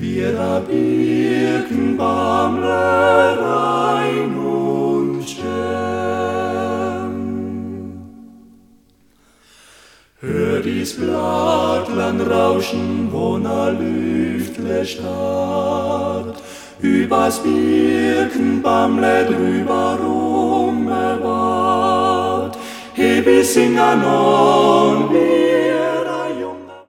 ihrer Birkenbamle rein und schön. Hör dies Blattland rauschen, wo na Lüftle starrt, übers Birkenbamle drüber rumbewahrt. He, wir singen on,